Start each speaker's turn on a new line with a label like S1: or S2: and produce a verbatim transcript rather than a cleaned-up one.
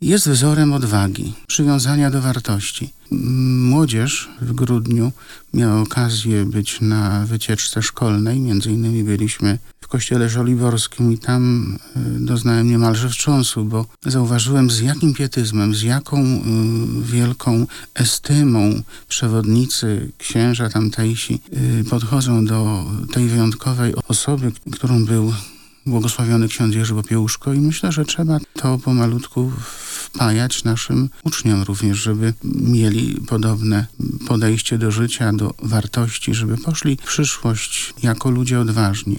S1: jest wzorem odwagi, przywiązania do wartości. Młodzież w grudniu miała okazję być na wycieczce szkolnej. Między innymi byliśmy w kościele żoliborskim i tam doznałem niemalże wstrząsu, bo zauważyłem, z jakim pietyzmem, z jaką wielką estymą przewodnicy, księża tamtejsi podchodzą do tej wyjątkowej osoby, którą był błogosławiony ksiądz Jerzy Popiełuszko, i myślę, że trzeba to pomalutku wpajać naszym uczniom również, żeby mieli podobne podejście do życia, do wartości, żeby poszli w przyszłość jako ludzie odważni.